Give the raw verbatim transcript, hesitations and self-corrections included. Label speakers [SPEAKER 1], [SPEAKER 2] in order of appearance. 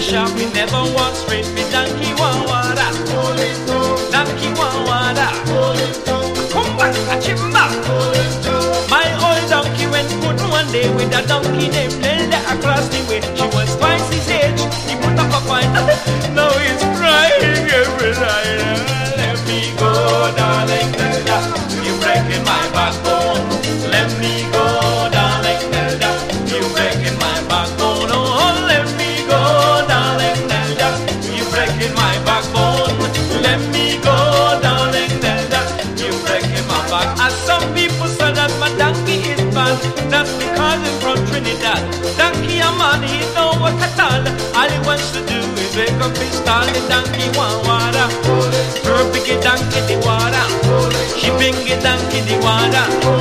[SPEAKER 1] sharp, we never walk straight. Me donkey want water. Donkey want water. Come back, a chimba. My old donkey went good one day with a donkey named Nelda across the way. She was twice his age. He put up a fight. Now he's crying every night. Let me go, darling Nelda. You're breaking my backbone. Let me go, darling Nelda. You're breaking my backbone. Oh, let me go, darling Nelda. You're breaking my backbone. Let me go, darling Nelda. You're breaking my back. As some people say that my donkey is bad, that's because it's from Trinidad. Donkey a man, he don't work at all. All he wants to do is wake up his stall. The donkey want water. Her biggie donkey the water. She bring it donkey the water.